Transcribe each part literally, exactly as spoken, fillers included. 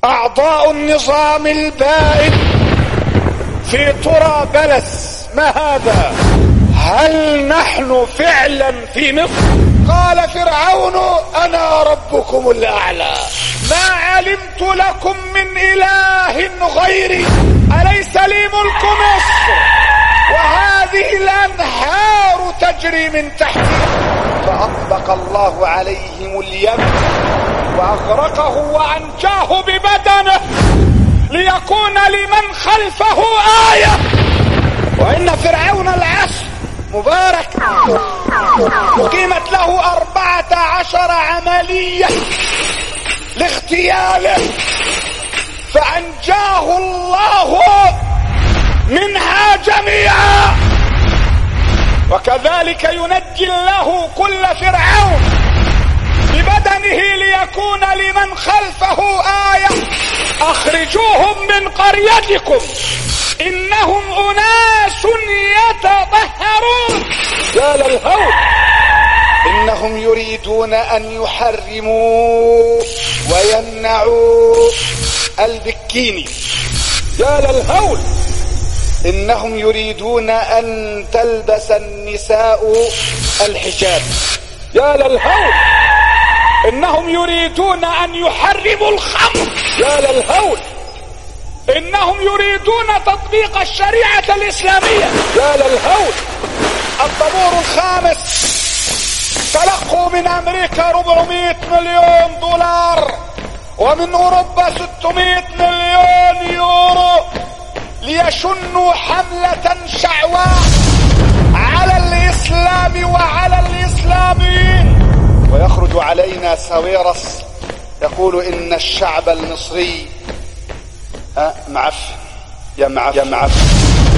أعضاء النظام البائد في ترى بلس، ما هذا؟ هل نحن فعلا في مصر؟ قال فرعون أنا ربكم الأعلى ما علمت لكم من إله غيري أليس لي ملك مصر وهذه الأنهار تجري من تحتي؟ فأطبق الله عليهم اليم وأغرقه وأنجاه ببدنه ليكون لمن خلفه آية. وإن فرعون العصر مبارك أقيمت له أربعة عشر عملية لاغتياله فأنجاه الله منها جميعا. وكذلك ينجي الله كل فرعون ببدنه ليكون لمن خلفه آية. أخرجوهم من قريتكم إنهم أناس يتطهرون. يا للهول إنهم يريدون أن يحرموا ويمنعوا البكيني. يا للهول إنهم يريدون أن تلبس النساء الحجاب. يا للهول إنهم يريدون أن يحرموا الخمر. يا للهول إنهم يريدون تطبيق الشريعة الإسلامية. يا للهول الطابور الخامس تلقوا من أمريكا أربعمائة مليون دولار ومن أوروبا ستمائة مليون يورو ليشنوا حملة شعواء على الإسلام وعلى الإسلاميين. ويخرج علينا ساويرس يقول إن الشعب المصري أه معفن يا معفن يا معفن.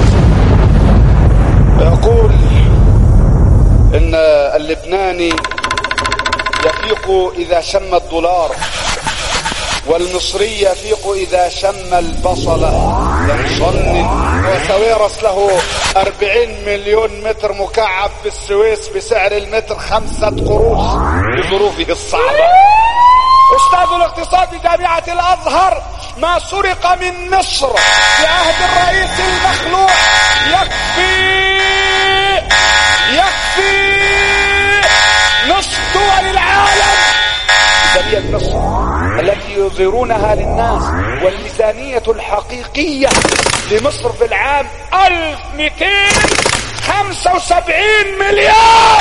ويقول إن اللبناني يفيق إذا شم الدولار والمصري يفيق إذا شم البصلة ينصنن. وساويرس له أربعين مليون متر مكعب في السويس بسعر المتر خمسة قروش بظروفه الصعبة. أستاذ الاقتصاد بجامعة الأزهر ما سرق من مصر في عهد الرئيس المخلوع يكفي يكفي نصف دول العالم. ميزانية مصر التي يظهرونها للناس والميزانية الحقيقية لمصر في العام ألف ومئتين وخمسة وسبعين مليار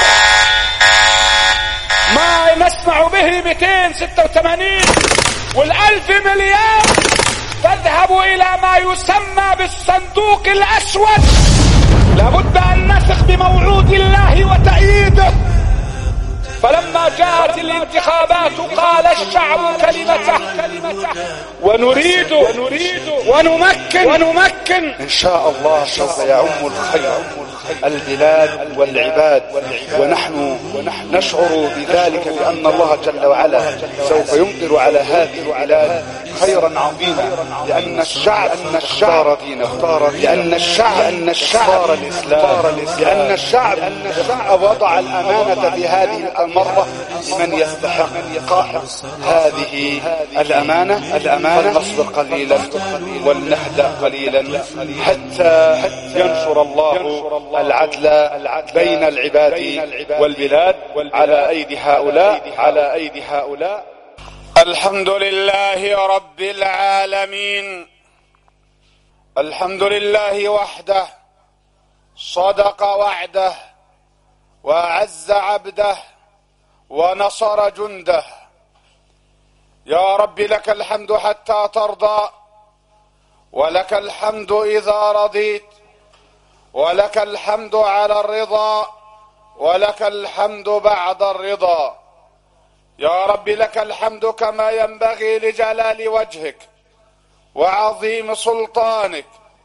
ما نسمع به مئتين وستة وثمانين والألف مليار تذهب إلى ما يسمى بالصندوق الأسود. لابد أن نثق بموعود الله وتأييده. فلما جاءت الانتخابات قال الشعب كلمته ونريد ونمكن ونمكن إن شاء الله سوف يعم الخير البلاد والعباد. ونحن ونشعر بذلك بأن الله جل وعلا سوف يمطر على هذه البلاد خيرا عظيما لأن الشعب أن الشعب دينه لأن الشعب أن الشعب الإسلام لأن الشعب أن الشعب وضع الأمانة بهذه المرة من يستحق هذه الأمانة الأمانة. فلنصبر قليلا ولنهدأ قليلا حتى ينشر الله العدل بين العباد والبلاد على أيدي هؤلاء على أيدي هؤلاء. الحمد لله رب العالمين. الحمد لله وحده صدق وعده وأعز عبده ونصر جنده. يا رب لك الحمد حتى ترضى ولك الحمد إذا رضيت ولك الحمد على الرضا ولك الحمد بعد الرضا. يا رب لك الحمد كما ينبغي لجلال وجهك وعظيم سلطانك.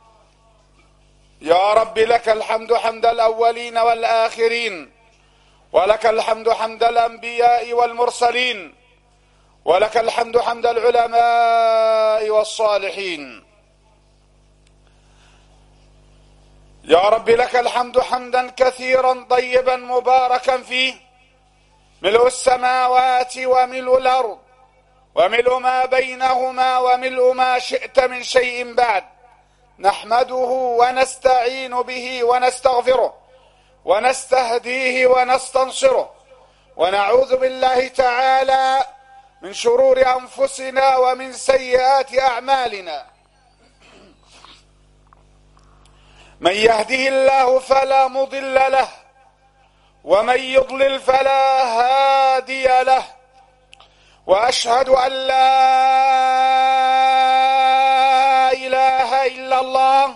يا رب لك الحمد حمد الأولين والآخرين ولك الحمد حمد الأنبياء والمرسلين ولك الحمد حمد العلماء والصالحين. يا رب لك الحمد حمدا كثيرا طيبا مباركا فيه ملء السماوات وملء الأرض وملء ما بينهما وملء ما شئت من شيء بعد. نحمده ونستعين به ونستغفره ونستهديه ونستنصره، ونعوذ بالله تعالى من شرور أنفسنا ومن سيئات أعمالنا. من يهده الله فلا مضل له، ومن يضلل فلا هادي له، وأشهد أن لا إله إلا الله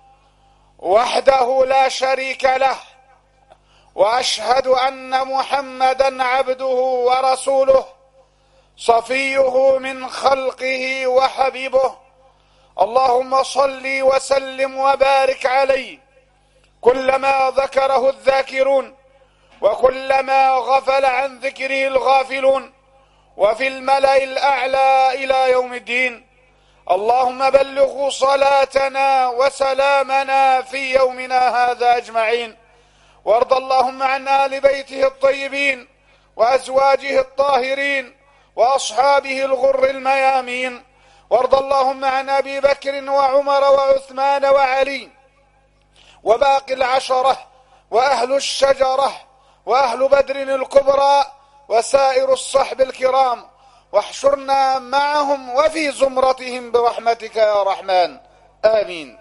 وحده لا شريك له، وأشهد أن محمدا عبده ورسوله صفيه من خلقه وحبيبه. اللهم صل وسلم وبارك عليه كلما ذكره الذاكرون وكلما غفل عن ذكره الغافلون، وفي الملأ الأعلى إلى يوم الدين. اللهم بلغ صلاتنا وسلامنا في يومنا هذا أجمعين، وارض اللهم عن آل بيته الطيبين وأزواجه الطاهرين وأصحابه الغر الميامين، وارض اللهم عن أبي بكر وعمر وعثمان وعلي وباقي العشرة وأهل الشجرة وأهل بدر الكبرى وسائر الصحب الكرام، واحشرنا معهم وفي زمرتهم برحمتك يا رحمن، آمين.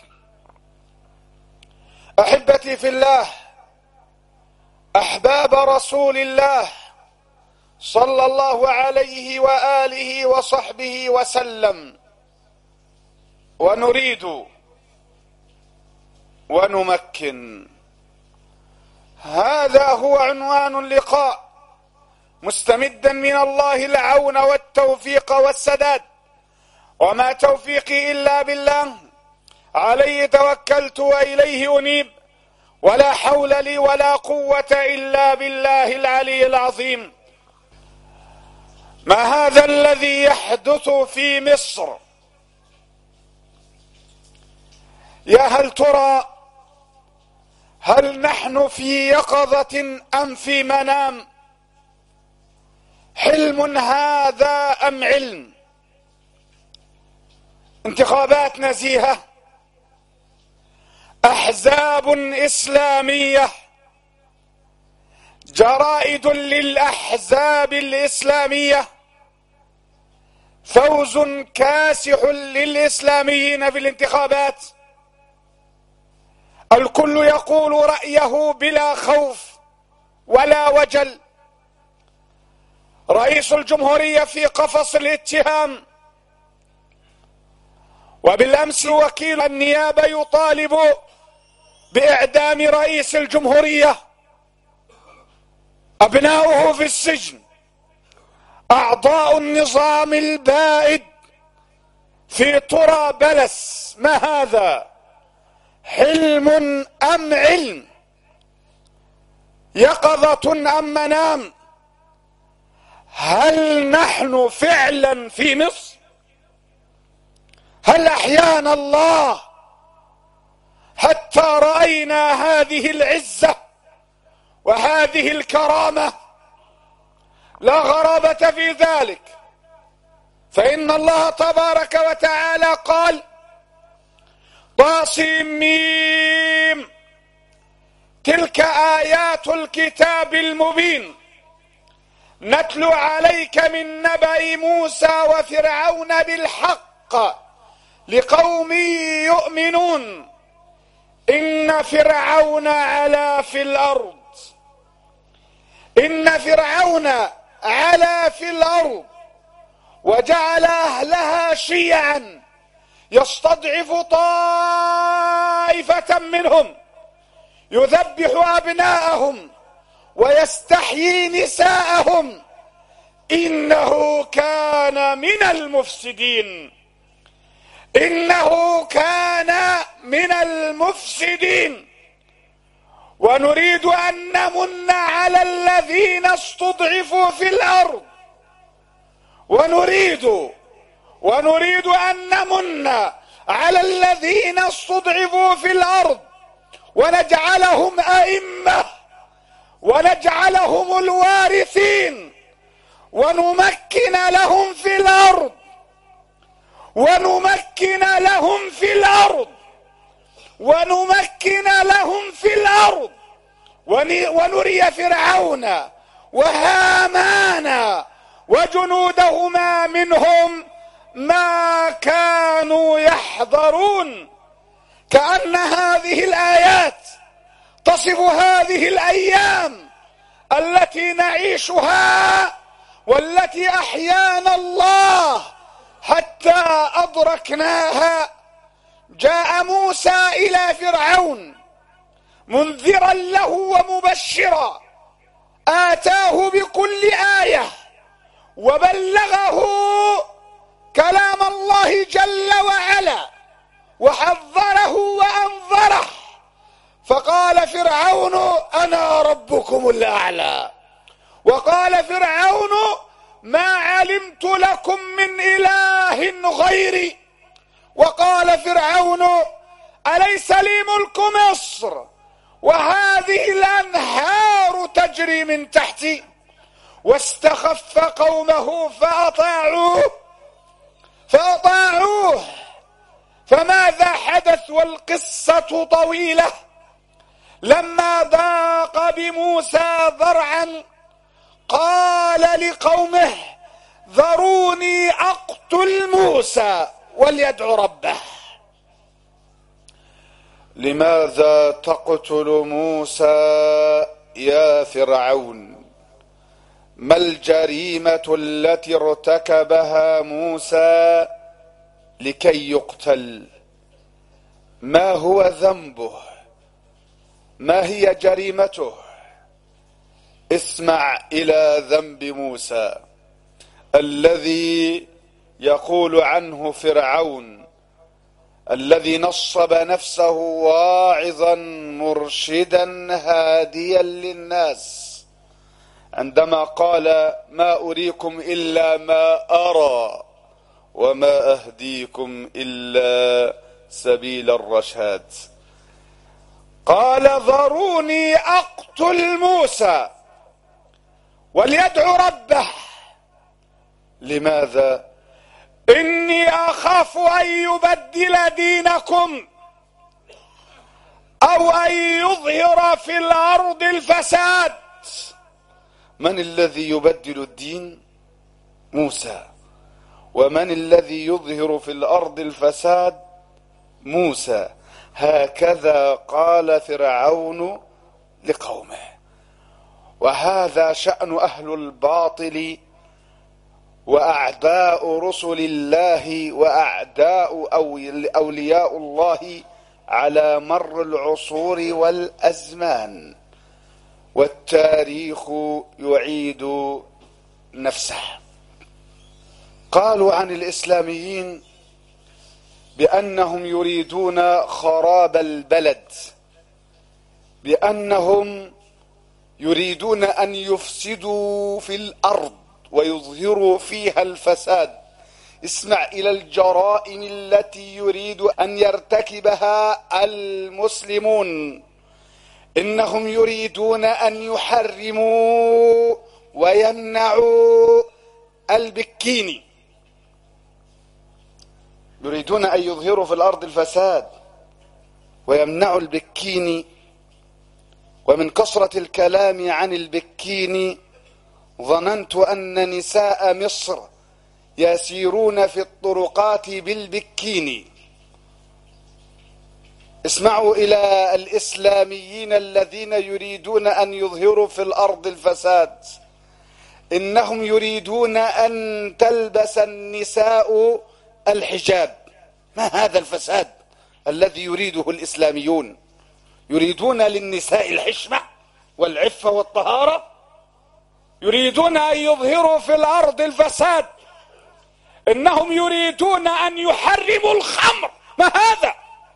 أحبتي في الله، أحباب رسول الله صلى الله عليه وآله وصحبه وسلم، ونريد ونمكن. هذا هو عنوان اللقاء، مستمدا من الله العون والتوفيق والسداد، وما توفيقي إلا بالله، عليه توكلت وإليه أنيب، ولا حول لي ولا قوة إلا بالله العلي العظيم. ما هذا الذي يحدث في مصر؟ يا هل ترى هل نحن في يقظة أم في منام؟ حلم هذا أم علم؟ انتخابات نزيهة، أحزاب إسلامية، جرائد للأحزاب الإسلامية، فوز كاسح للإسلاميين في الانتخابات، الكل يقول رأيه بلا خوف ولا وجل. رئيس الجمهورية في قفص الاتهام، وبالأمس وكيل النيابة يطالب بإعدام رئيس الجمهورية، أبناؤه في السجن، أعضاء النظام البائد في طرى بلس. ما هذا؟ حلم أم علم؟ يقظة أم منام؟ هل نحن فعلا في مصر؟ هل أحيانا الله حتى رأينا هذه العزة وهذه الكرامة؟ لا غرابة في ذلك، فإن الله تبارك وتعالى قال: طاسيم، تلك آيات الكتاب المبين، نتلو عليك من نبأ موسى وفرعون بالحق لقوم يؤمنون. إن فرعون علا في الأرض إن فرعون علا في الأرض وجعل أهلها شيعا يستضعف طائفة منهم يذبح أبناءهم ويستحيي نساءهم، إنه كان من المفسدين إنه كان من المفسدين. ونريد أن نمن على الذين استضعفوا في الأرض، ونريد ونريد أن نمن على الذين استضعفوا في الأرض ونجعلهم أئمة ونجعلهم الوارثين ونمكن لهم في الأرض ونمكن لهم في الأرض ونمكن لهم في الأرض ونري فرعون وهامان وجنودهما منهم ما كانوا يحذرون. كأن هذه الآيات تصف هذه الأيام التي نعيشها والتي أحيانا الله حتى أدركناها. جاء موسى إلى فرعون منذرا له ومبشرا، آتاه بكل آية وبلغه كلام الله جل وعلا وحذره وأنذره، فقال فرعون أنا ربكم الأعلى، وقال فرعون ما علمت لكم من إله غيري، وقال فرعون أليس لي ملك مصر وهذه الأنهار تجري من تحتي، واستخف قومه فأطاعوه فأطاعوه فماذا حدث؟ والقصة طويلة. لما ضاق بموسى ذرعا قال لقومه ذروني أقتل موسى وليدع ربه. لماذا تقتل موسى يا فرعون؟ ما الجريمة التي ارتكبها موسى لكي يقتل؟ ما هو ذنبه؟ ما هي جريمته؟ اسمع إلى ذنب موسى الذي يقول عنه فرعون الذي نصب نفسه واعظا مرشدا هاديا للناس عندما قال ما أريكم إلا ما أرى وما أهديكم إلا سبيل الرشاد. قال ذروني أقتل موسى وليدعو ربه. لماذا؟ إني أخاف أن يبدل دينكم أو أن يظهر في الأرض الفساد. من الذي يبدل الدين؟ موسى. ومن الذي يظهر في الأرض الفساد؟ موسى. هكذا قال فرعون لقومه، وهذا شأن أهل الباطل وأعداء رسل الله وأعداء أولياء الله على مر العصور والأزمان، والتاريخ يعيد نفسه. قالوا عن الإسلاميين بأنهم يريدون خراب البلد، بأنهم يريدون أن يفسدوا في الأرض ويظهروا فيها الفساد. اسمع إلى الجرائم التي يريد أن يرتكبها المسلمون. إنهم يريدون أن يحرموا ويمنعوا البكيني، يريدون أن يظهروا في الأرض الفساد ويمنعوا البكيني. ومن كثرة الكلام عن البكيني ظننت أن نساء مصر يسيرون في الطرقات بالبكيني. اسمعوا إلى الإسلاميين الذين يريدون أن يظهروا في الأرض الفساد. إنهم يريدون أن تلبس النساء الحجاب. ما هذا الفساد الذي يريده الإسلاميون؟ يريدون للنساء الحشمة والعفة والطهارة، يريدون أن يظهروا في الأرض الفساد. إنهم يريدون أن يحرموا الخمر. ما هذا؟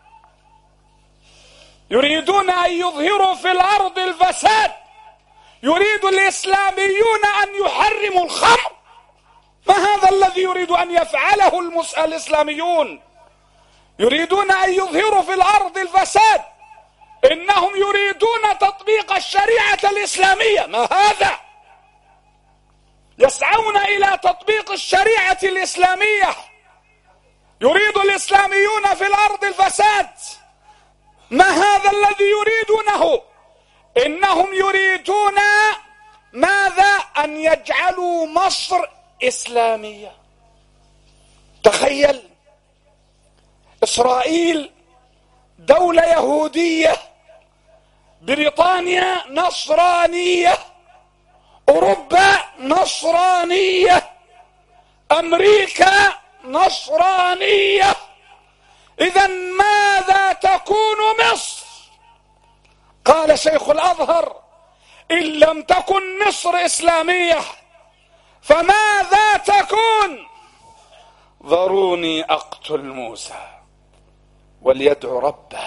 يريدون أن يظهروا في الأرض الفساد. يريد الإسلاميون أن يحرموا الخمر. ما هذا الذي يريد أن يفعله المس... الإسلاميون؟ يريدون أن يظهروا في الأرض الفساد. إنهم يريدون تطبيق الشريعة الإسلامية. ما هذا؟ يسعون إلى تطبيق الشريعة الإسلامية. يريد الإسلاميون في الأرض الفساد. ما هذا الذي يريدونه؟ إنهم يريدون ماذا؟ أن يجعلوا مصر إسلامية. تخيل، إسرائيل دولة يهودية، بريطانيا نصرانية، أوروبا نصرانية، أمريكا نصرانية. إذا ماذا تكون مصر؟ قال شيخ الأزهر: إن لم تكن مصر إسلامية فماذا تكون؟ ذروني أقتل موسى وليدعو ربه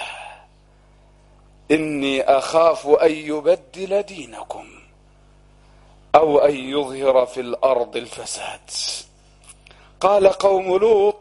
إني أخاف أن يبدل دينكم أو أن يظهر في الأرض الفساد. قال قوم لوط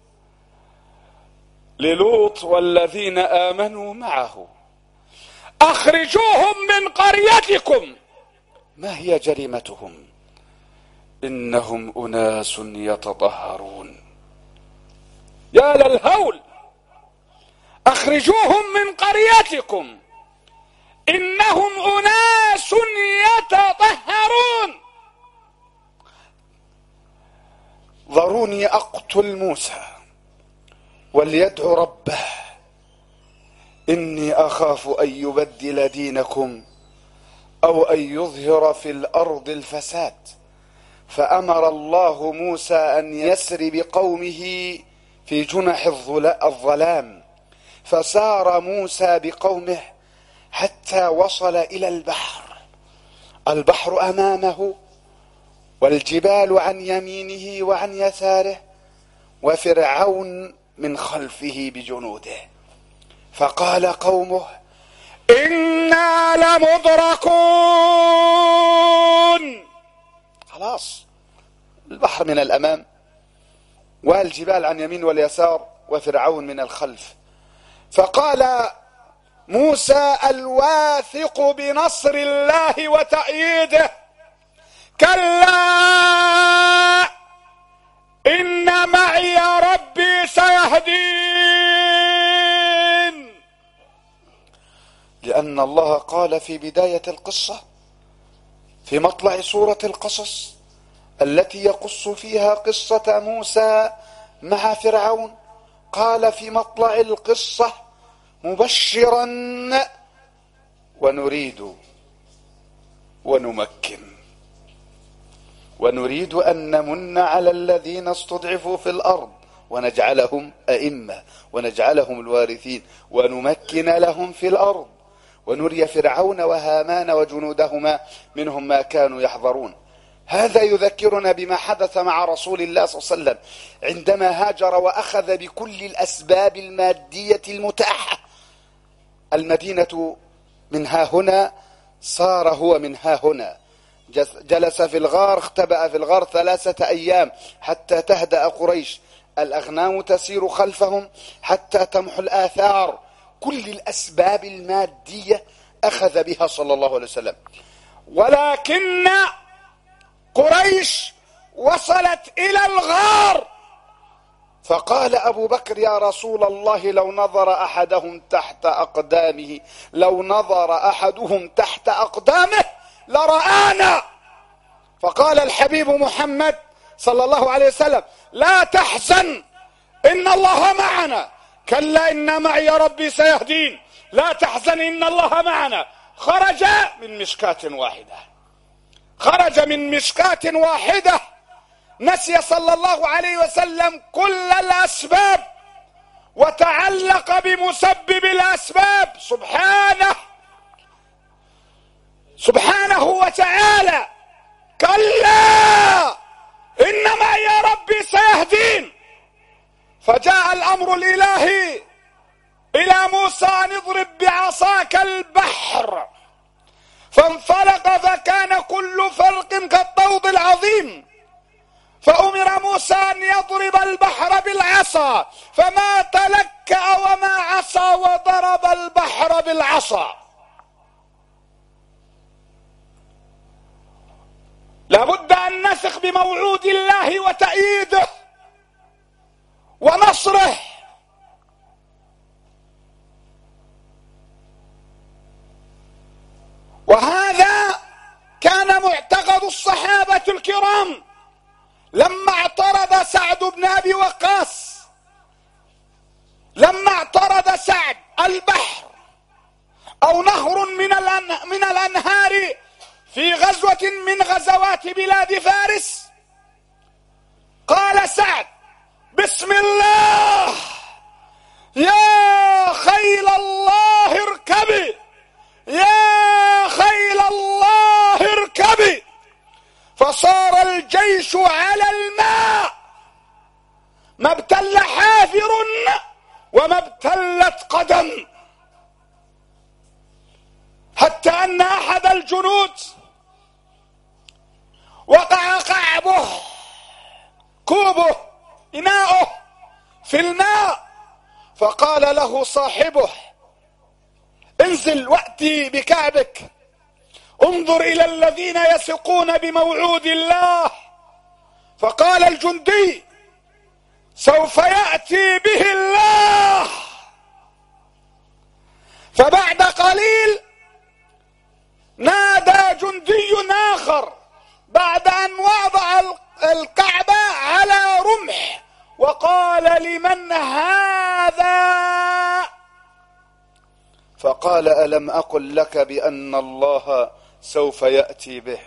للوط والذين آمنوا معه: أخرجوهم من قريتكم. ما هي جريمتهم؟ إنهم أناس يتطهرون. يا للهول، أخرجوهم من قريتكم إنهم أناس يتطهرون. ذروني أقتل موسى وليدعو ربه إني أخاف أن يبدل دينكم أو أن يظهر في الأرض الفساد. فأمر الله موسى أن يسري بقومه في جنح الظلام، فسار موسى بقومه حتى وصل إلى البحر. البحر أمامه والجبال عن يمينه وعن يساره وفرعون من خلفه بجنوده. فقال قومه: إنا لمدركون. خلاص، البحر من الأمام والجبال عن يمين واليسار وفرعون من الخلف. فقال موسى الواثق بنصر الله وتأييده: كلا إن معي ربي سيهدين. لأن الله قال في بداية القصة في مطلع سورة القصص التي يقص فيها قصة موسى مع فرعون، قال في مطلع القصة مبشرا: ونريد ونمكن ونريد أن نمن على الذين استضعفوا في الأرض ونجعلهم أئمة ونجعلهم الوارثين ونمكن لهم في الأرض ونري فرعون وهامان وجنودهما منهم ما كانوا يحذرون. هذا يذكرنا بما حدث مع رسول الله صلى الله عليه وسلم عندما هاجر وأخذ بكل الأسباب المادية المتاحة. المدينة من ها هنا، صار هو من ها هنا. جلس في الغار، اختبأ في الغار ثلاثة أيام حتى تهدأ قريش. الأغنام تسير خلفهم حتى تمحو الآثار. كل الأسباب المادية أخذ بها صلى الله عليه وسلم. ولكن قريش وصلت إلى الغار، فقال أبو بكر: يا رسول الله، لو نظر أحدهم تحت أقدامه لو نظر أحدهم تحت أقدامه لرآنا. فقال الحبيب محمد صلى الله عليه وسلم: لا تحزن إن الله معنا. كلا إن معي ربي سيهدين. لا تحزن إن الله معنا. خرج من مشكاة واحدة، خرج من مشكاة واحدة. نسي صلى الله عليه وسلم كل الأسباب وتعلق بمسبب الأسباب سبحانه سبحانه وتعالى. كلا إنما يا ربي سيهدين. فجاء الأمر الإلهي إلى موسى أن اضرب بعصاك البحر، فانفلق فكان كل فرق كالطود العظيم. فأمر موسى أن يضرب البحر بالعصا، فما تلكأ وما عصى وضرب البحر بالعصا. لابد أن نثق بموعود الله وتأييده ونصره. وهذا كان معتقد الصحابة الكرام لما اعترض سعد بن أبي وقاص، لما اعترض سعد البحر أو نهر من من الأنهار في غزوة من غزوات بلاد فارس، قال سعد: بسم الله يا خيل الله اركبي، يا خيل الله اركبي. فصار الجيش على الماء، ما ابتل حافر وما ابتلت قدم، حتى أن أحد الجنود وقع قعبه كوبه إناؤه في الماء، فقال له صاحبه: انزل وأتي بكعبك، انظر إلى الذين يثقون بموعود الله. فقال الجندي: سوف يأتي به الله. فبعد قليل نادى جندي آخر بعد أن وضع الكعبة على رمح وقال: لمن هذا؟ فقال: ألم أقل لك بأن الله سوف يأتي به؟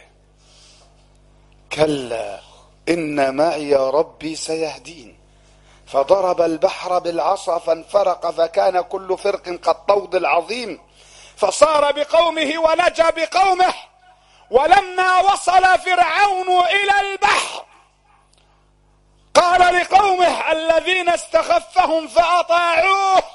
كلا إن معي ربي سيهدين. فضرب البحر بالعصا فانفرق فكان كل فرق كالطود العظيم، فصار بقومه ونجا بقومه. ولما وصل فرعون إلى البحر قال لقومه الذين استخفهم فأطاعوه: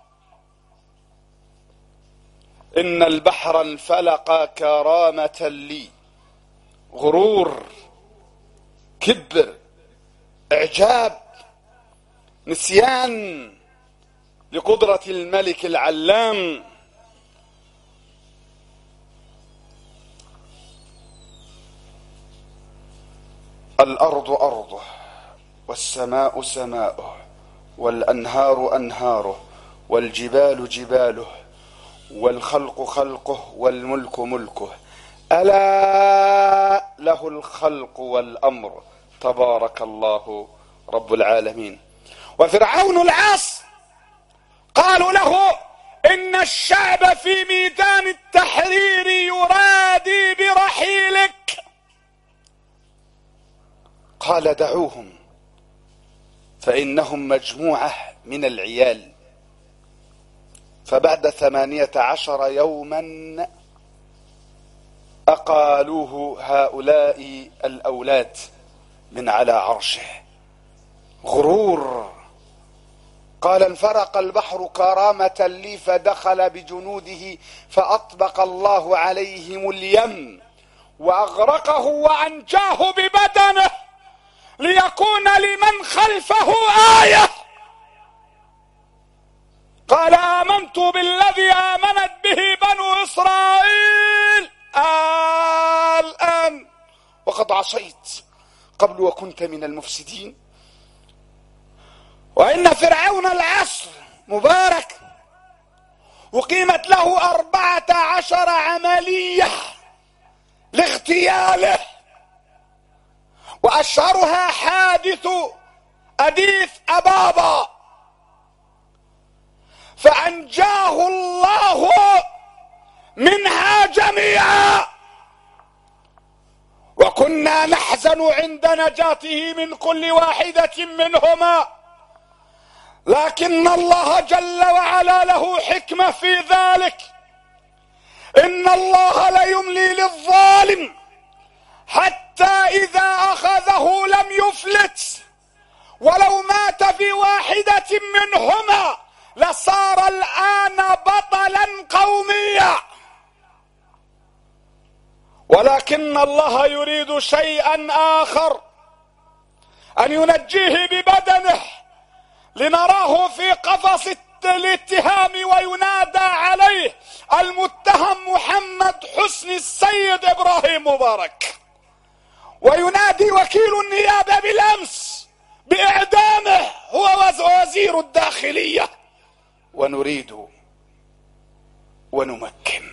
إن البحر انفلق كرامة لي. غرور، كبر، إعجاب، نسيان لقدرة الملك العلام. الأرض أرضه والسماء سماؤه والأنهار أنهاره والجبال جباله والخلق خلقه والملك ملكه، ألا له الخلق والأمر، تبارك الله رب العالمين. وفرعون العاص قالوا له: إن الشعب في ميدان التحرير يرادي برحيلك. قال: دعوهم فإنهم مجموعة من العيال. فبعد ثمانية عشر يوما أقالوه هؤلاء الأولاد من على عرشه. غرور. قال: انفرق البحر كرامة لي فدخل بجنوده فأطبق الله عليهم اليم وأغرقه وأنجاه ببدنه ليكون لمن خلفه آية. قال: آمنت بالذي آمنت به بنو إسرائيل الآن وقد عصيت قبل وكنت من المفسدين. وإن فرعون العصر مبارك وقيمت له أربعة عشر عملية لاغتياله، وأشهرها حادث أديث أبابا، فأنجاه الله منها جميعا. وكنا نحزن عند نجاته من كل واحدة منهما، لكن الله جل وعلا له حكمة في ذلك. إن الله ليملي للظالم حتى إذا أخذه لم يفلت، ولو مات في واحدة منهما لصار الآن بطلا قوميا. ولكن الله يريد شيئا آخر، أن ينجيه ببدنه لنراه في قفص الاتهام وينادى عليه المتهم محمد حسني السيد إبراهيم مبارك. وينادي وكيل النيابة بالأمس بإعدامه هو وزير الداخلية، ونريد ونمكن.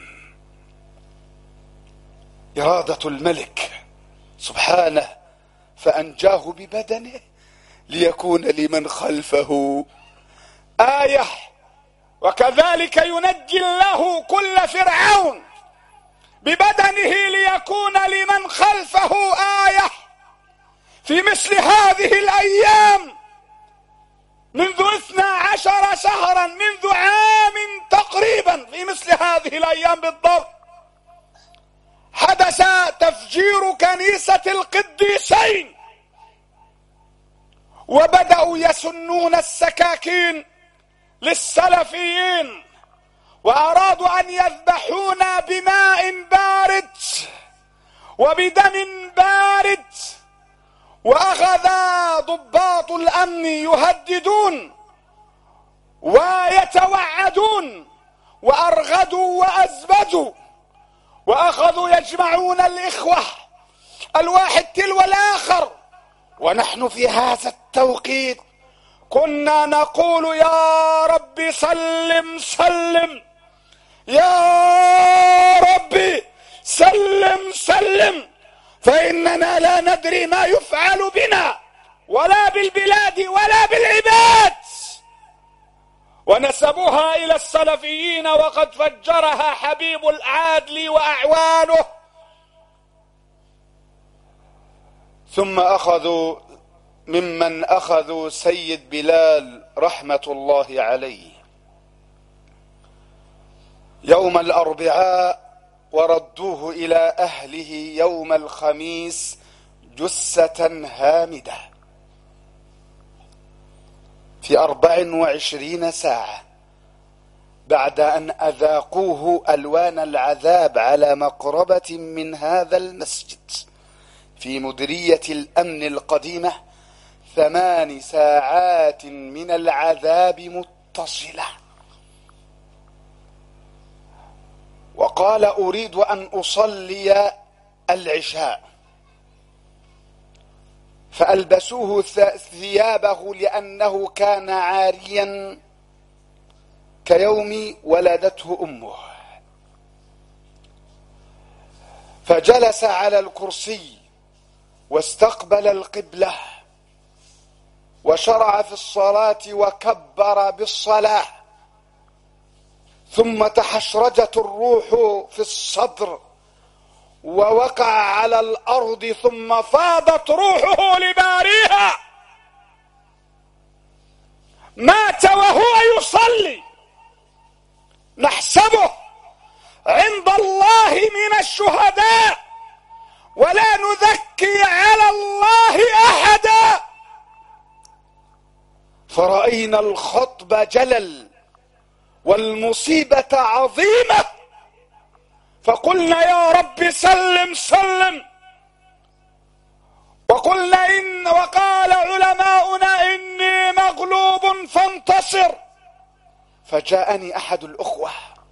إرادة الملك سبحانه فأنجاه ببدنه ليكون لمن خلفه آية، وكذلك ينجي الله كل فرعون ببدنه ليكون لمن خلفه آية. في مثل هذه الأيام منذ اثنا عشر شهرا، منذ عام تقريبا، في مثل هذه الأيام بالضبط حدث تفجير كنيسة القديسين، وبدأوا يسنون السكاكين للسلفيين، وأرادوا أن يذبحونا بماء بارد وبدم بارد. وأخذ ضباط الأمن يهددون ويتوعدون، وأرغدوا وأزبدوا، وأخذوا يجمعون الإخوة الواحد تلو الآخر. ونحن في هذا التوقيت كنا نقول يا رب سلم سلم، يا رب سلم سلم، فإننا لا ندري ما يفعل بنا ولا بالبلاد ولا بالعباد. ونسبوها إلى السلفيين وقد فجرها حبيب العادل وأعوانه. ثم أخذوا ممن أخذوا سيد بلال رحمة الله عليه يوم الأربعاء، وردوه إلى أهله يوم الخميس جثة هامدة في أربع وعشرين ساعة، بعد أن أذاقوه ألوان العذاب على مقربة من هذا المسجد في مديرية الأمن القديمة. ثمان ساعات من العذاب متصلة. وقال أريد أن أصلي العشاء، فألبسوه ثيابه لأنه كان عاريا كيوم ولدته أمه، فجلس على الكرسي واستقبل القبلة وشرع في الصلاة وكبر بالصلاة، ثم تحشرجت الروح في الصدر ووقع على الأرض، ثم فاضت روحه لباريها. مات وهو يصلي، نحسبه عند الله من الشهداء ولا نذكي على الله أحدا. فرأينا الخطب جلل والمصيبة عظيمة، فقلنا يا رب سلم سلم. وقلنا إن وقال علماؤنا إني مغلوب فانتصر. فجاءني أحد الأخوة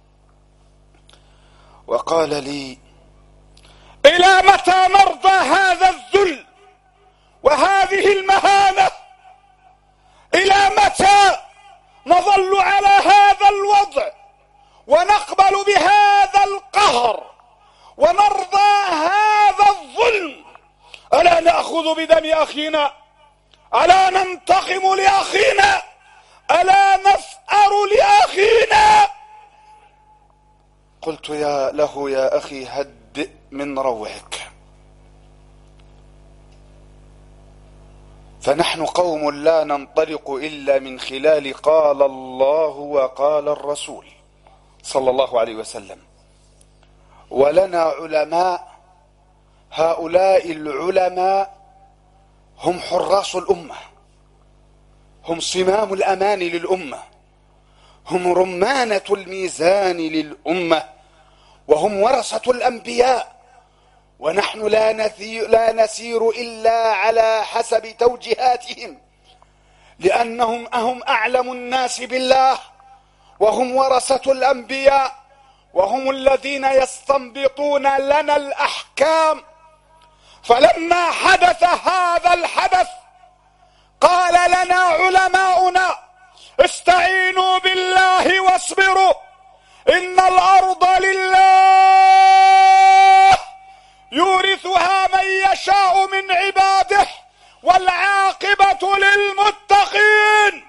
وقال لي إلى متى نرضى هذا الذل وهذه المهانة؟ إلى متى نظل على هذا الوضع ونقبل بهذا القهر ونرضى هذا الظلم؟ ألا نأخذ بدم أخينا؟ ألا ننتقم لأخينا؟ ألا نثأر لأخينا؟ قلت يا له يا أخي هدئ من روعك، فنحن قوم لا ننطلق إلا من خلال قال الله وقال الرسول صلى الله عليه وسلم، ولنا علماء. هؤلاء العلماء هم حراس الأمة، هم صمام الأمان للأمة، هم رمانة الميزان للأمة، وهم ورثة الأنبياء. ونحن لا نسير, لا نسير إلا على حسب توجيهاتهم، لأنهم هم أعلم الناس بالله، وهم ورثة الأنبياء، وهم الذين يستنبطون لنا الأحكام. فلما حدث هذا الحدث قال لنا علماؤنا استعينوا بالله واصبروا إن الأرض لله يورثها من يشاء من عباده والعاقبة للمتقين.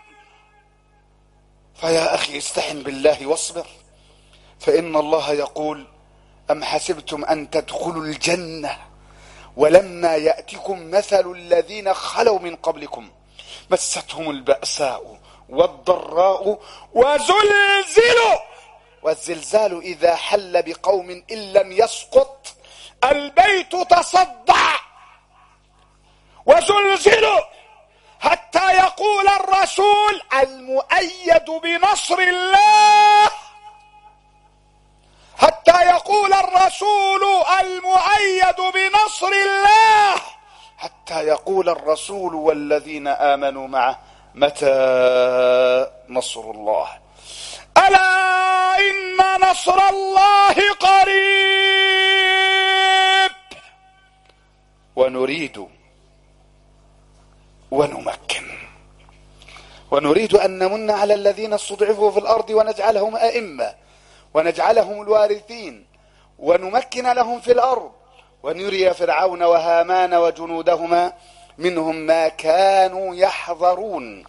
فيا أخي استعن بالله واصبر، فإن الله يقول أم حسبتم أن تدخلوا الجنة ولما يأتكم مثل الذين خلوا من قبلكم مستهم البأساء والضراء وزلزلوا، والزلزال إذا حل بقوم إن لم يسقط البيت تصدع، وزلزلوا حتى يقول الرسول المؤيد بنصر الله، حتى يقول الرسول المؤيد بنصر الله، حتى يقول الرسول والذين آمنوا معه متى نصر الله؟ ألا إن نصر الله قريب. ونريد ونمكن ونريد أن نمن على الذين استضعفوا في الأرض ونجعلهم أئمة ونجعلهم الوارثين ونمكن لهم في الأرض ونري فرعون وهامان وجنودهما منهم ما كانوا يحذرون.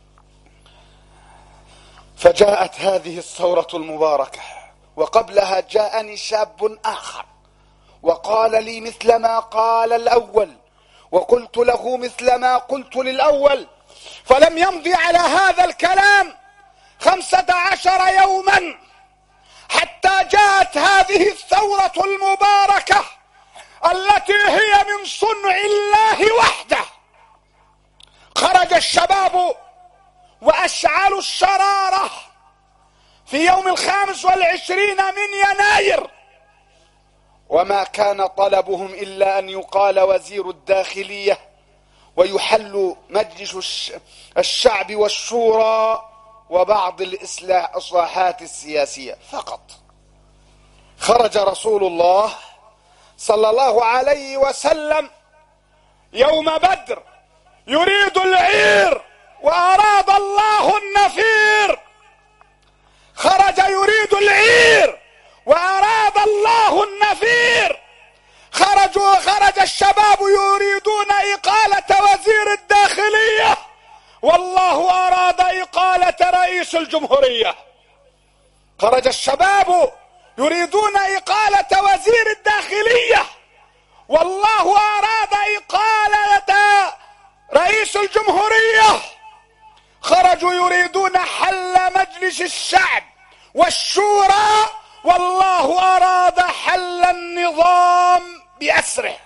فجاءت هذه الثورة المباركة، وقبلها جاءني شاب آخر وقال لي مثل ما قال الأول، وقلت له مثل ما قلت للأول، فلم يمضي على هذا الكلام خمسة عشر يوما حتى جاءت هذه الثورة المباركة التي هي من صنع الله وحده. خرج الشباب وأشعلوا الشرارة في يوم الخامس والعشرين من يناير، وما كان طلبهم إلا أن يقال وزير الداخلية ويحل مجلس الشعب والشورى وبعض الإصلاحات السياسية فقط. خرج رسول الله صلى الله عليه وسلم يوم بدر يريد العير وأراد الله النفير. خرج يريد العير وأراد الله النفير. خرجوا خرج الشباب يريدون إقالة وزير الداخلية والله أراد إقالة رئيس الجمهورية. خرج الشباب يريدون إقالة وزير الداخلية والله أراد إقالة رئيس الجمهورية. خرجوا يريدون حل مجلس الشعب والشورى والله أراد حل النظام بأسره.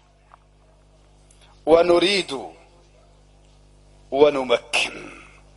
ونريد ونمكن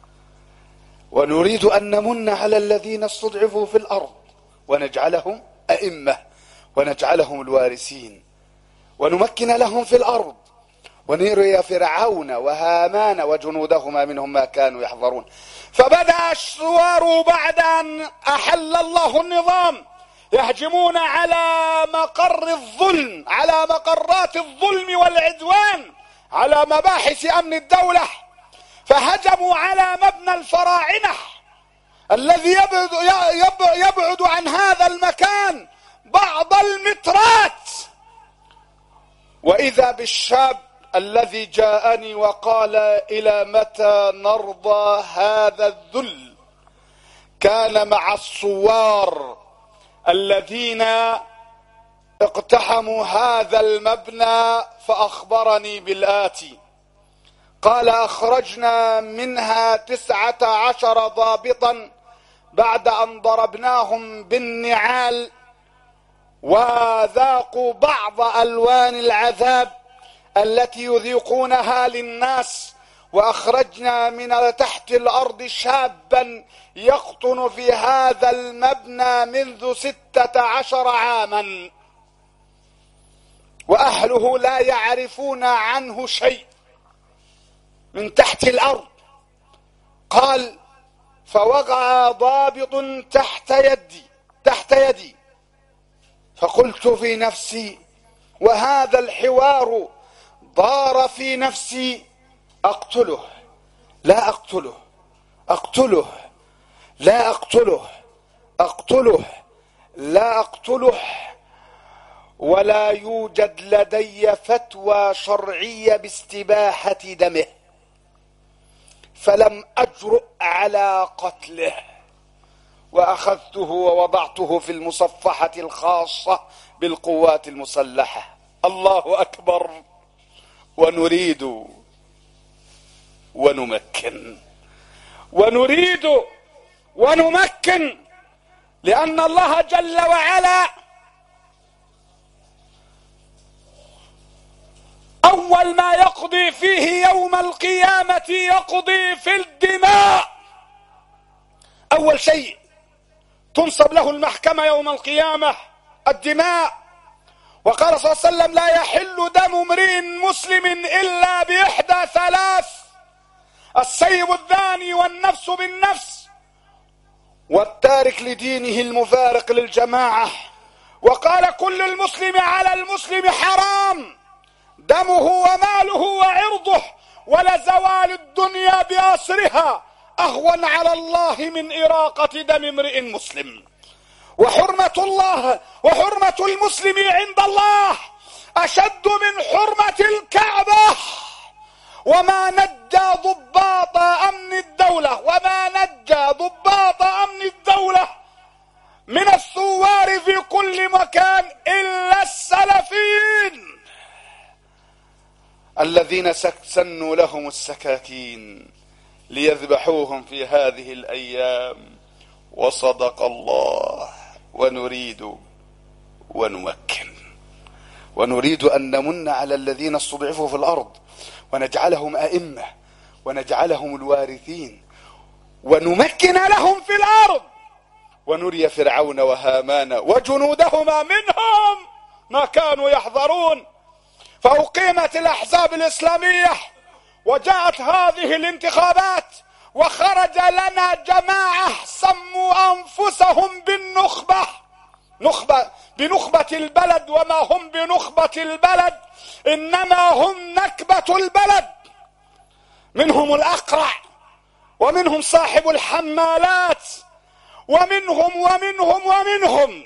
ونريد أن نمن على الذين استضعفوا في الأرض ونجعلهم أئمة ونجعلهم الوارثين ونمكن لهم في الأرض ونري فرعون وهامان وجنودهما منهم ما كانوا يحذرون. فبدأ الثوار بعد أن أحل الله النظام يهجمون على مقر الظلم، على مقرات الظلم والعدوان، على مباحث أمن الدولة. فهجموا على مبنى الفراعنة الذي يبعد, يبعد عن هذا المكان بعض المترات. وإذا بالشاب الذي جاءني وقال إلى متى نرضى هذا الذل، كان مع الثوار الذين اقتحموا هذا المبنى فأخبرني بالآتي: قال أخرجنا منها تسعة عشر ضابطا بعد أن ضربناهم بالنعال وذاقوا بعض ألوان العذاب التي يذيقونها للناس، وأخرجنا من تحت الأرض شابا يقطن في هذا المبنى منذ ستة عشر عاما وأهله لا يعرفون عنه شيء من تحت الأرض. قال: فوقع ضابط تحت يدي تحت يدي فقلت في نفسي: وهذا الحوار دار في نفسي: أقتله لا أقتله، أقتله لا أقتله، أقتله لا أقتله، ولا يوجد لدي فتوى شرعية باستباحة دمه، فلم أجرؤ على قتله، وأخذته ووضعته في المصفحة الخاصة بالقوات المسلحة. الله أكبر. ونريد ونمكن ونريد ونمكن، لأن الله جل وعلا أول ما يقضي فيه يوم القيامة يقضي في الدماء. أول شيء تنصب له المحكمة يوم القيامة الدماء. وقال صلى الله عليه وسلم: لا يحل دم امرئ مسلم إلا بإحدى ثلاث: السيب الزاني، والنفس بالنفس، والتارك لدينه المفارق للجماعة. وقال: كل المسلم على المسلم حرام، دمه وماله وعرضه، ولزوال الدنيا بأسرها أهون على الله من إراقة دم امرئ مسلم. وحرمة الله وحرمة المسلم عند الله أشد من حرمة الكعبة. وما نجى ضباط أمن الدولة وما نجى ضباط أمن الدولة من الثوار في كل مكان إلا السلفيين الذين سنوا لهم السكاكين ليذبحوهم في هذه الأيام. وصدق الله. ونريد ونمكن ونريد أن نمن على الذين استضعفوا في الأرض، ونجعلهم أئمة، ونجعلهم الوارثين، ونمكن لهم في الأرض، ونري فرعون وهامان وجنودهما منهم ما كانوا يحذرون. فأقيمت الأحزاب الإسلامية، وجاءت هذه الانتخابات، وخرج لنا جماعة سموا أنفسهم بالنخبة، نخبة بنخبة البلد، وما هم بنخبة البلد، إنما هم نكبة البلد. منهم الأقرع، ومنهم صاحب الحمالات، ومنهم ومنهم ومنهم.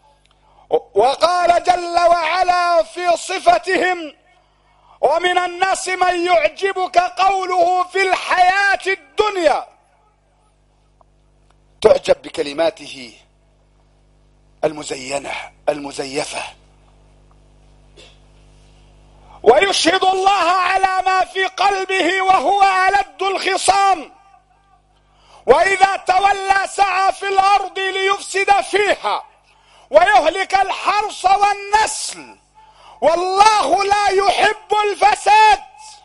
وقال جل وعلا في صفتهم: ومن الناس من يعجبك قوله في الحياة الدنيا. تعجب بكلماته المزينة المزيفة، ويشهد الله على ما في قلبه وهو ألد الخصام. وإذا تولى سعى في الأرض ليفسد فيها ويهلك الحرث والنسل، والله لا يحب الفساد.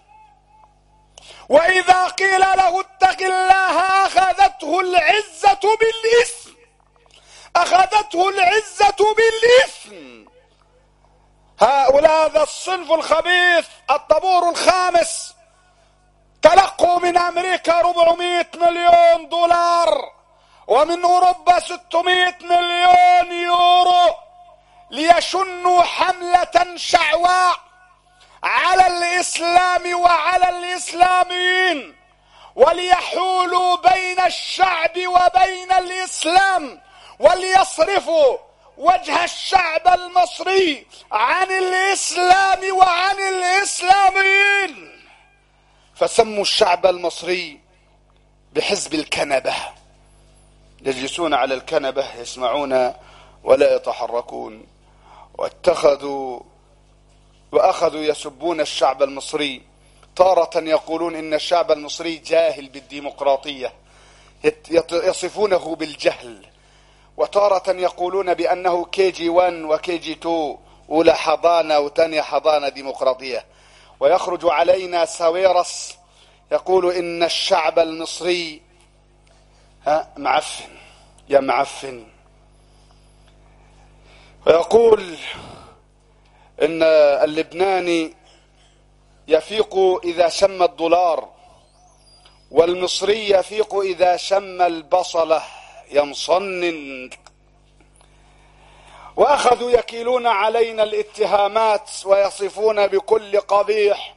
وإذا قيل له اتق الله أخذته العزة بالإثم أخذته العزة بالإثم. هؤلاء ذا الصنف الخبيث الطابور الخامس تلقوا من أمريكا أربعمائة مليون دولار، ومن أوروبا ستمائة مليون يورو، ليشنوا حملة شعواء على الإسلام وعلى الإسلاميين، وليحولوا بين الشعب وبين الإسلام، وليصرفوا وجه الشعب المصري عن الإسلام وعن الإسلاميين. فسموا الشعب المصري بحزب الكنبة، يجلسون على الكنبة يسمعون ولا يتحركون. واتخذوا وأخذوا يسبون الشعب المصري، تارة يقولون إن الشعب المصري جاهل بالديمقراطية، يصفونه بالجهل، وتارة يقولون بأنه كي جي واحد وكي جي اثنين، أولى حضانة وثانية حضانة ديمقراطية. ويخرج علينا ساويرس يقول إن الشعب المصري ها معفن يا معفن، ويقول إن اللبناني يفيق إذا شم الدولار، والمصري يفيق إذا شم البصلة يمصنن. وأخذوا يكيلون علينا الاتهامات ويصفون بكل قبيح،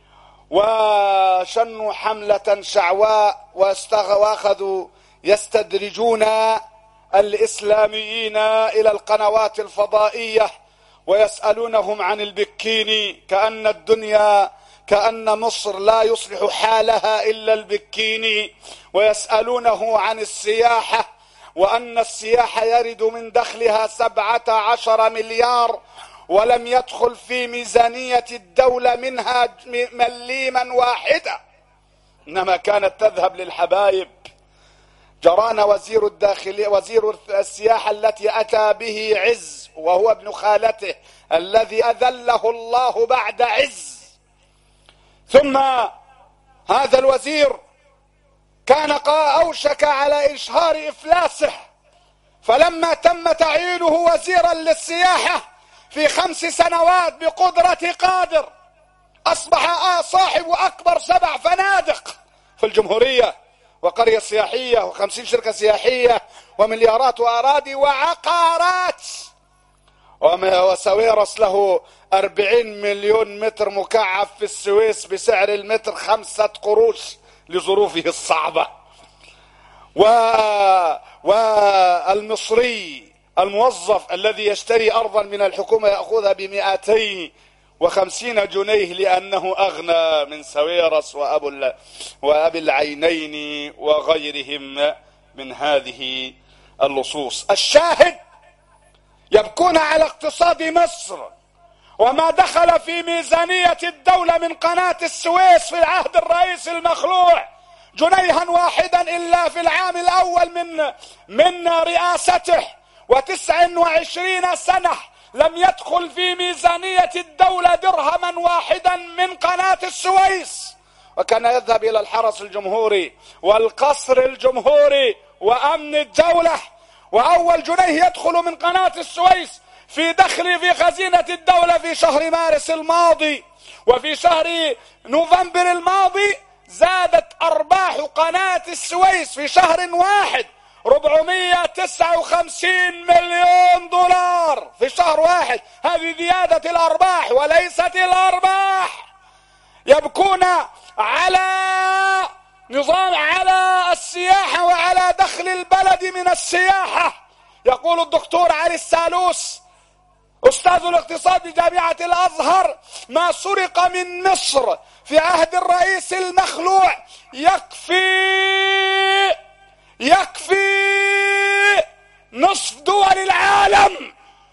وشنوا حملة شعواء وأخذوا يستدرجون الإسلاميين إلى القنوات الفضائية ويسألونهم عن البكيني، كأن الدنيا كأن مصر لا يصلح حالها إلا البكيني، ويسألونه عن السياحة وأن السياحة يرد من دخلها سبعة عشر مليار ولم يدخل في ميزانية الدولة منها مليما واحدة، إنما كانت تذهب للحبايب. جرانا وزير الداخلية وزير السياحة التي أتى به عز وهو ابن خالته الذي أذله الله بعد عز، ثم هذا الوزير كان أوشك على إشهار إفلاسه، فلما تم تعيينه وزيرا للسياحة في خمس سنوات بقدرة قادر أصبح صاحب أكبر سبع فنادق في الجمهورية وقرية سياحية وخمسين شركة سياحية ومليارات وأراضي وعقارات، وساويرس له أربعين مليون متر مكعب في السويس بسعر المتر خمسة قروش لظروفه الصعبة. و... والمصري الموظف الذي يشتري أرضا من الحكومة يأخذها بمئتين وخمسين جنيه لأنه أغنى من ساويرس وأبو, وأبي العينين وغيرهم من هذه اللصوص. الشاهد يبكون على اقتصاد مصر وما دخل في ميزانية الدولة من قناة السويس في عهد الرئيس المخلوع جنيها واحدا إلا في العام الأول من من رئاسته، وتسع وعشرين سنة لم يدخل في ميزانية الدولة درهما واحدا من قناة السويس، وكان يذهب إلى الحرس الجمهوري والقصر الجمهوري وأمن الدولة، وأول جنيه يدخل من قناة السويس في دخل في خزينة الدولة في شهر مارس الماضي، وفي شهر نوفمبر الماضي زادت أرباح قناة السويس في شهر واحد أربعمائة وتسعة وخمسين مليون دولار في شهر واحد. هذه زيادة الأرباح وليست الأرباح. يبكون على نظام على السياحة وعلى دخل البلد من السياحة. يقول الدكتور علي السالوس أستاذ الاقتصاد بجامعة الأزهر: ما سرق من مصر في عهد الرئيس المخلوع يكفي يكفي نصف دول العالم.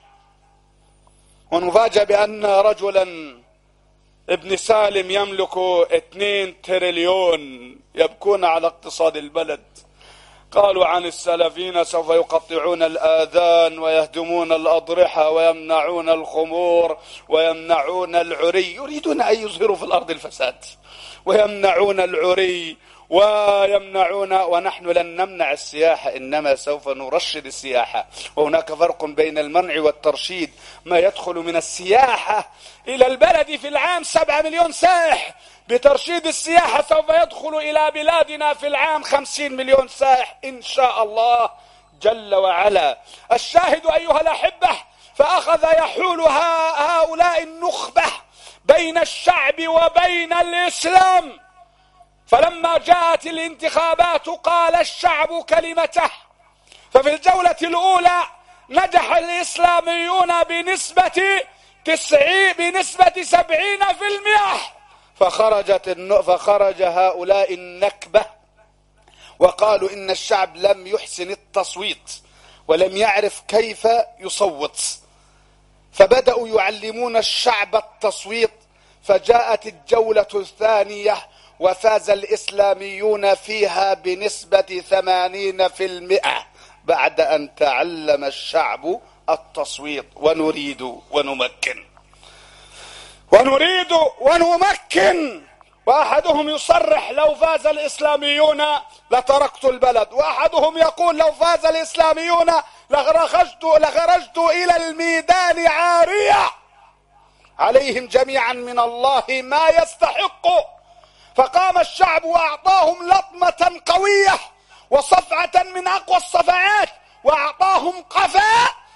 ونفاجأ بأن رجلا ابن سالم يملك اثنين تريليون يبكون على اقتصاد البلد. قالوا عن السلفيين سوف يقطعون الآذان ويهدمون الأضرحة ويمنعون الخمور ويمنعون العري، يريدون أن يظهروا في الأرض الفساد، ويمنعون العري ويمنعون، ونحن لن نمنع السياحة إنما سوف نرشد السياحة. وهناك فرق بين المنع والترشيد. ما يدخل من السياحة إلى البلد في العام سبعة مليون سائح، بترشيد السياحة سوف يدخل إلى بلادنا في العام خمسين مليون سائح إن شاء الله جل وعلا. الشاهد أيها الأحبة، فأخذ يحول هؤلاء النخبة بين الشعب وبين الإسلام، فلما جاءت الانتخابات قال الشعب كلمته. ففي الجولة الأولى نجح الإسلاميون بنسبة تسعين بنسبة سبعين في المئة، فخرجت فخرج هؤلاء النكبة وقالوا إن الشعب لم يحسن التصويت ولم يعرف كيف يصوت، فبدأوا يعلمون الشعب التصويت. فجاءت الجولة الثانية وفاز الإسلاميون فيها بنسبة ثمانين في المئة بعد أن تعلم الشعب التصويت. ونريد ونمكن ونريد ونمكن وأحدهم يصرح: لو فاز الإسلاميون لتركت البلد. وأحدهم يقول: لو فاز الإسلاميون لخرجت لخرجت إلى الميدان عارية. عليهم جميعا من الله ما يستحقوا. فقام الشعب وأعطاهم لطمة قوية وصفعة من أقوى الصفعات، وأعطاهم قفاء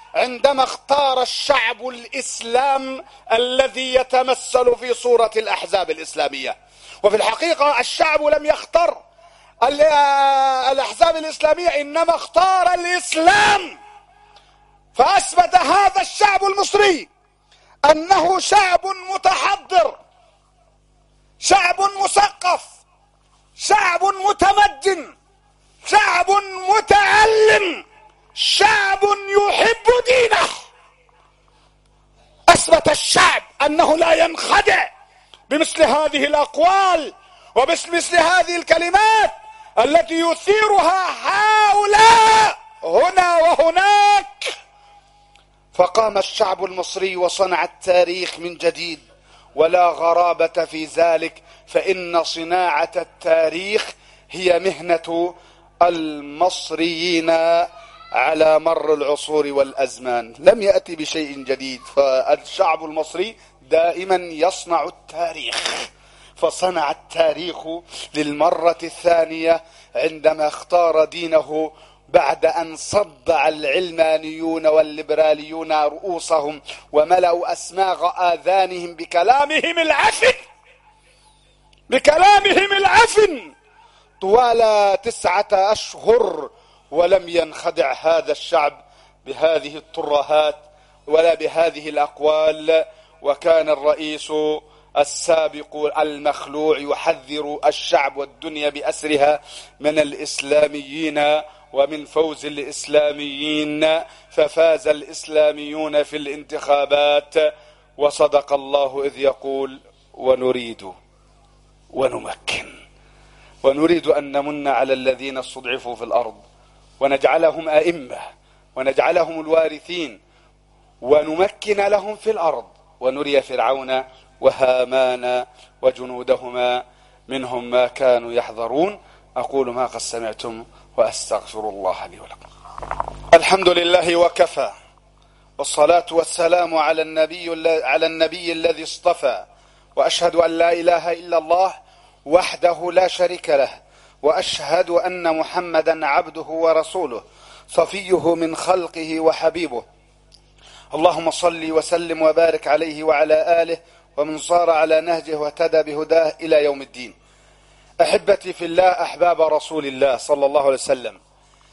عندما اختار الشعب الإسلام الذي يتمثل في صورة الأحزاب الإسلامية. وفي الحقيقة الشعب لم يختار الأحزاب الإسلامية، إنما اختار الإسلام. فأثبت هذا الشعب المصري أنه شعب متحضر، شعب مثقف، شعب متمدن، شعب متعلم، شعب يحب دينه. أثبت الشعب أنه لا ينخدع بمثل هذه الأقوال وبمثل هذه الكلمات التي يثيرها هؤلاء هنا وهناك. فقام الشعب المصري وصنع التاريخ من جديد، ولا غرابة في ذلك، فإن صناعة التاريخ هي مهنة المصريين على مر العصور والأزمان، لم يأتي بشيء جديد. فالشعب المصري دائما يصنع التاريخ، فصنع التاريخ للمرة الثانية عندما اختار دينه بعد أن صدع العلمانيون والليبراليون رؤوسهم وملأوا أسماغ آذانهم بكلامهم العفن بكلامهم العفن طوال تسعة أشهر، ولم ينخدع هذا الشعب بهذه الترهات ولا بهذه الأقوال. وكان الرئيس السابق المخلوع يحذر الشعب والدنيا بأسرها من الإسلاميين ومن فوز الإسلاميين، ففاز الإسلاميون في الانتخابات. وصدق الله إذ يقول: ونريد ونمكن ونريد أن نمن على الذين استضعفوا في الأرض ونجعلهم أئمة ونجعلهم الوارثين ونمكن لهم في الأرض ونري فرعون وهامان وجنودهما منهم ما كانوا يحذرون. أقول ما قد سمعتم وأستغفر الله لي ولكم. الحمد لله وكفى، والصلاة والسلام على النبي على النبي الذي اصطفى، وأشهد أن لا إله إلا الله وحده لا شريك له، وأشهد أن محمدا عبده ورسوله صفيه من خلقه وحبيبه. اللهم صل وسلم وبارك عليه وعلى آله ومن صار على نهجه واهتدى بهداه إلى يوم الدين. أحبتي في الله، أحباب رسول الله صلى الله عليه وسلم،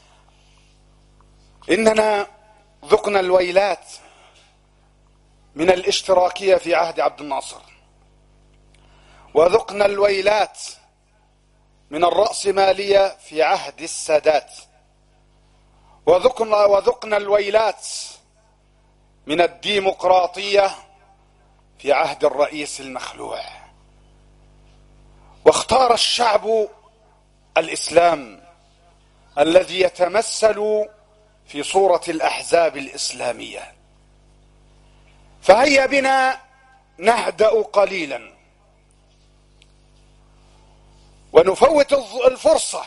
إننا ذقنا الويلات من الاشتراكية في عهد عبد الناصر، وذقنا الويلات من الرأسمالية في عهد السادات، وذقنا, وذقنا الويلات من الديمقراطية في عهد الرئيس المخلوع. واختار الشعب الإسلام الذي يتمثل في صورة الأحزاب الإسلامية. فهيا بنا نهدأ قليلا ونفوت الفرصة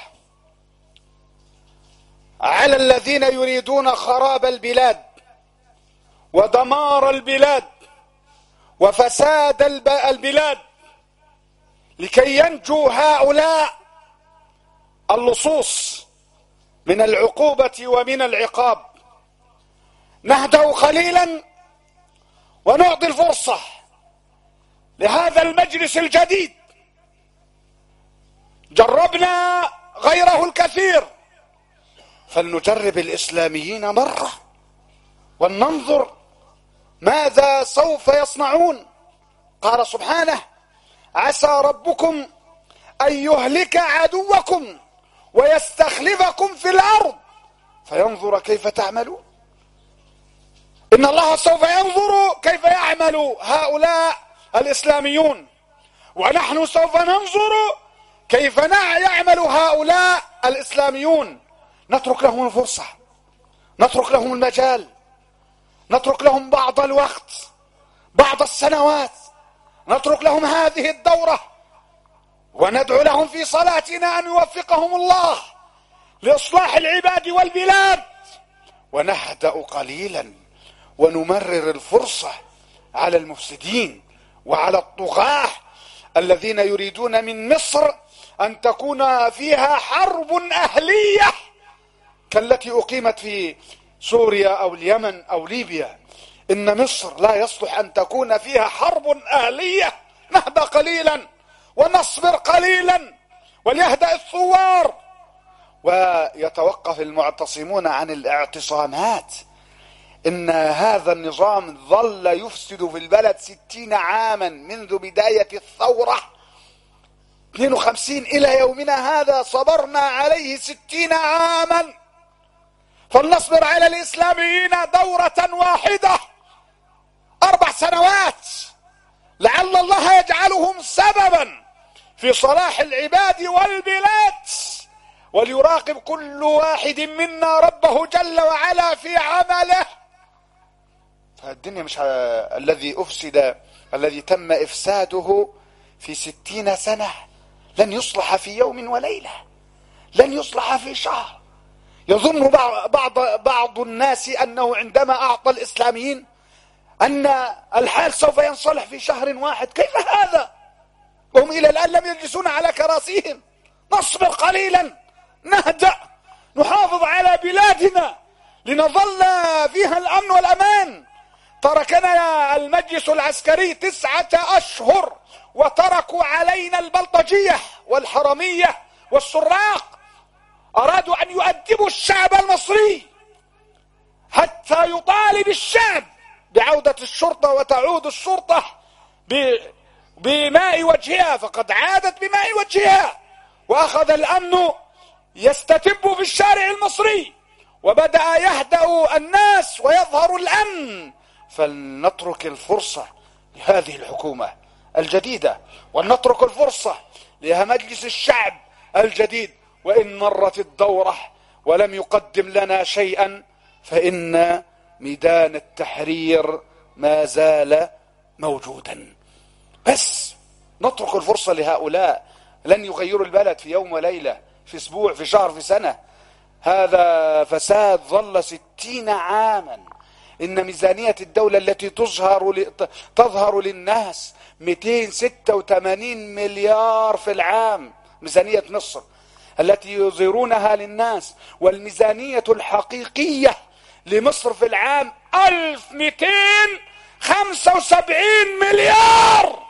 على الذين يريدون خراب البلاد ودمار البلاد وفساد البلاد لكي ينجو هؤلاء اللصوص من العقوبة ومن العقاب. نهدأ قليلا ونعطي الفرصة لهذا المجلس الجديد. جربنا غيره الكثير، فلنجرب الإسلاميين مرة ولننظر ماذا سوف يصنعون. قال سبحانه: عسى ربكم أن يهلك عدوكم ويستخلفكم في الأرض فينظر كيف تعملون. إن الله سوف ينظر كيف يعمل هؤلاء الإسلاميون، ونحن سوف ننظر كيف يعمل هؤلاء الإسلاميون. نترك لهم الفرصة، نترك لهم المجال، نترك لهم بعض الوقت، بعض السنوات، نترك لهم هذه الدورة، وندعو لهم في صلاتنا أن يوفقهم الله لإصلاح العباد والبلاد. ونهدأ قليلا ونمرر الفرصة على المفسدين وعلى الطغاة الذين يريدون من مصر أن تكون فيها حرب أهلية كالتي أقيمت في سوريا أو اليمن أو ليبيا، إن مصر لا يصلح أن تكون فيها حرب أهلية. نهدأ قليلا ونصبر قليلا وليهدأ الثوار ويتوقف المعتصمون عن الاعتصامات. إن هذا النظام ظل يفسد في البلد ستين عاما منذ بداية الثورة اثنين وخمسين إلى يومنا هذا، صبرنا عليه ستين عاما، فلنصبر على الإسلاميين دورة واحدة أربع سنوات، لعل الله يجعلهم سببا في صلاح العباد والبلاد، وليراقب كل واحد منا ربه جل وعلا في عمله. فالدنيا مش ه... الذي أفسد الذي تم إفساده في ستين سنة لن يصلح في يوم وليلة، لن يصلح في شهر. يظن بعض بعض الناس أنه عندما أعطى الإسلاميين أن الحال سوف ينصلح في شهر واحد. كيف هذا وهم إلى الآن لم يجلسون على كراسيهم؟ نصبر قليلا، نهدأ، نحافظ على بلادنا لنظل فيها الأمن والأمان. تركنا المجلس العسكري تسعة أشهر وتركوا علينا البلطجية والحرامية والسراق. أرادوا أن يؤدبوا الشعب المصري حتى يطالب الشعب بعودة الشرطة وتعود الشرطة بماء وجهها، فقد عادت بماء وجهها، وأخذ الأمن يستتب في الشارع المصري وبدأ يهدأ الناس ويظهر الأمن. فلنترك الفرصة لهذه الحكومة الجديدة، ولنترك الفرصة لمجلس الشعب الجديد. وإن مرت الدورة ولم يقدم لنا شيئا فإن ميدان التحرير ما زال موجودا. بس نترك الفرصة لهؤلاء، لن يغيروا البلد في يوم وليلة، في أسبوع، في شهر، في سنة. هذا فساد ظل ستين عاما. إن ميزانية الدولة التي تظهر تظهر للناس مئتين وستة وثمانين مليار في العام، ميزانية مصر التي يظهرونها للناس، والميزانية الحقيقية لمصر في العام ألف ومئتين وخمسة وسبعين مليار.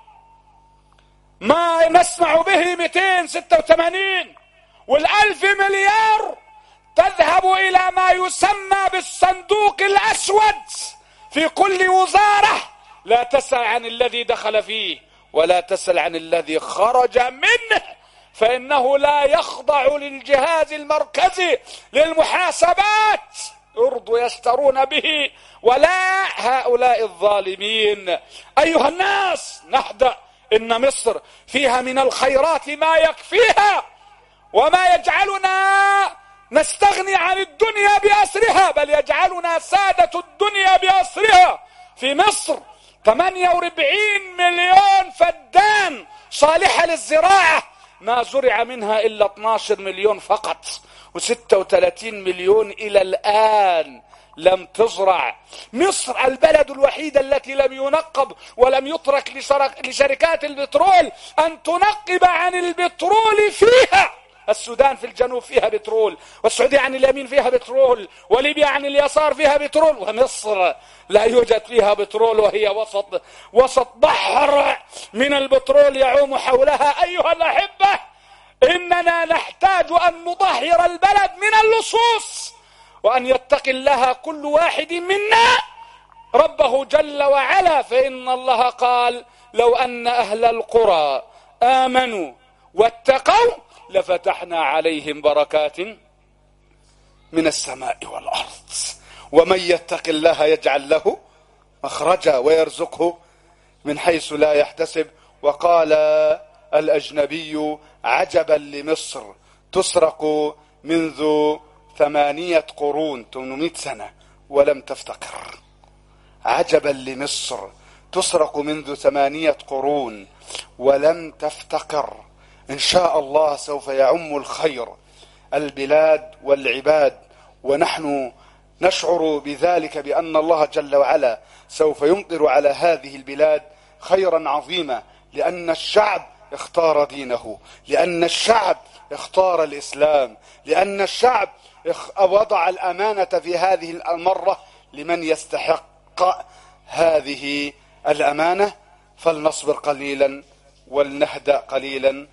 ما نسمع به مئتين وستة وثمانين، والألف مليار تذهب إلى ما يسمى بالصندوق الأسود في كل وزارة، لا تسأل عن الذي دخل فيه ولا تسأل عن الذي خرج منه، فإنه لا يخضع للجهاز المركزي للمحاسبات يرضوا يشترون به ولا هؤلاء الظالمين. أيها الناس نهدأ، إن مصر فيها من الخيرات ما يكفيها وما يجعلنا نستغني عن الدنيا بأسرها، بل يجعلنا سادة الدنيا بأسرها. في مصر ثمانية وأربعين مليون فدان صالحة للزراعة، ما زرع منها إلا اثني عشر مليون فقط، وستة وثلاثين مليون إلى الآن لم تزرع. مصر البلد الوحيدة التي لم ينقب ولم يترك لشركات البترول أن تنقب عن البترول فيها. السودان في الجنوب فيها بترول، والسعودية عن اليمين فيها بترول، وليبيا عن اليسار فيها بترول، ومصر لا يوجد فيها بترول، وهي وسط وسط بحر من البترول يعوم حولها. أيها الأحبة، إننا نحتاج أن نطهر البلد من اللصوص، وأن يتقي الله كل واحد منا ربه جل وعلا. فإن الله قال: لو أن أهل القرى آمنوا واتقوا لفتحنا عليهم بركات من السماء والأرض. ومن يتق الله يجعل له مخرجا ويرزقه من حيث لا يحتسب. وقال الأجنبي: عجبا لمصر تسرق منذ ثمانية قرون ثمانمائة سنة ولم تفتقر. عجبا لمصر تسرق منذ ثمانية قرون ولم تفتقر. إن شاء الله سوف يعم الخير البلاد والعباد، ونحن نشعر بذلك، بأن الله جل وعلا سوف يمطر على هذه البلاد خيرا عظيما، لأن الشعب اختار دينه، لأن الشعب اختار الإسلام، لأن الشعب وضع الأمانة في هذه المرة لمن يستحق هذه الأمانة، فلنصبر قليلا ولنهدأ قليلا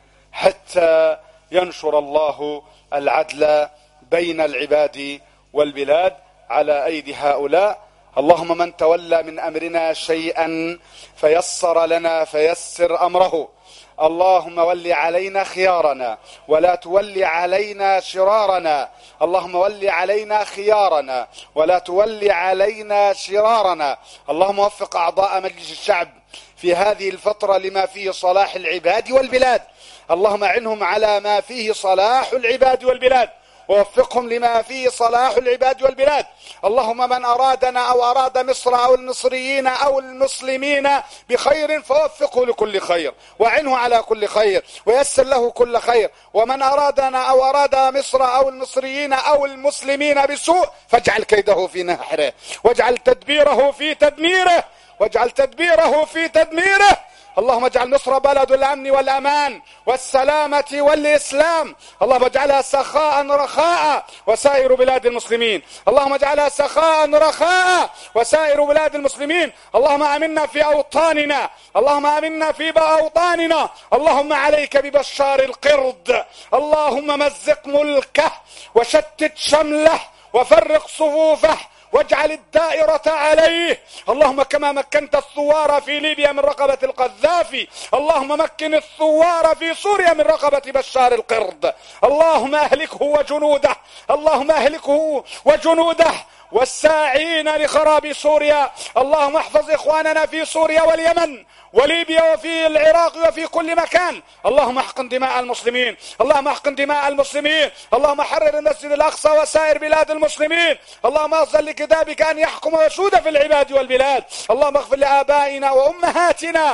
حتى ينشر الله العدل بين العباد والبلاد على أيدي هؤلاء. اللهم من تولى من أمرنا شيئا فيسر لنا فيسر أمره. اللهم ول علينا خيارنا ولا تولي علينا شرارنا. اللهم ول علينا خيارنا ولا تولي علينا شرارنا. اللهم وفق أعضاء مجلس الشعب في هذه الفترة لما فيه صلاح العباد والبلاد. اللهم أعنهم على ما فيه صلاح العباد والبلاد، ووفقهم لما فيه صلاح العباد والبلاد. اللهم من أرادنا أو أراد مصر أو المصريين أو المسلمين بخير فوفقه لكل خير، وعنه على كل خير، ويسر له كل خير. ومن أرادنا أو أراد مصر أو المصريين أو المسلمين بسوء فاجعل كيده في نحره، واجعل تدبيره في تدميره، واجعل تدبيره في تدميره. اللهم اجعل مصر بلد الأمن والأمان والسلامة والإسلام. اللهم اجعلها سخاء رخاء وسائر بلاد المسلمين. اللهم اجعلها سخاء رخاء وسائر بلاد المسلمين. اللهم آمنا في أوطاننا، اللهم آمنا في أوطاننا. اللهم عليك ببشار القرد، اللهم مزق ملكه وشتت شمله وفرق صفوفه واجعل الدائرة عليه. اللهم كما مكنت الثوار في ليبيا من رقبة القذافي، اللهم مكن الثوار في سوريا من رقبة بشار القرد. اللهم أهلكه وجنوده، اللهم أهلكه وجنوده والساعين لخراب سوريا. اللهم احفظ إخواننا في سوريا واليمن وليبيا وفي العراق وفي كل مكان. اللهم احقن دماء المسلمين، اللهم احقن دماء المسلمين. اللهم حرر المسجد الأقصى وسائر بلاد المسلمين. اللهم أرسل لكتابك أن يحكم ويسود في العباد والبلاد. اللهم اغفر لآبائنا وأمهاتنا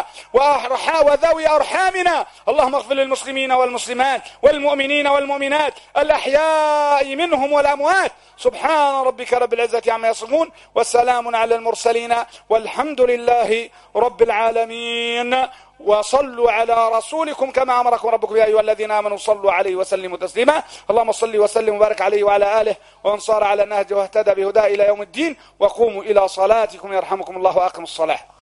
وذوي أرحامنا. اللهم اغفر للمسلمين والمسلمات والمؤمنين والمؤمنات الأحياء منهم والأموات. سبحان ربك رب العزة عما يصفون وسلام على المرسلين والحمد لله رب العالمين. وصلوا على رسولكم كما أمركم ربكم يا أيها الذين آمنوا صلوا عليه وسلموا تسليما. اللهم صل وسلم وبارك عليه وعلى آله ومن صار على النهج واهتدى بهداه إلى يوم الدين. وقوموا إلى صلاتكم يرحمكم الله وأقيموا الصلاة.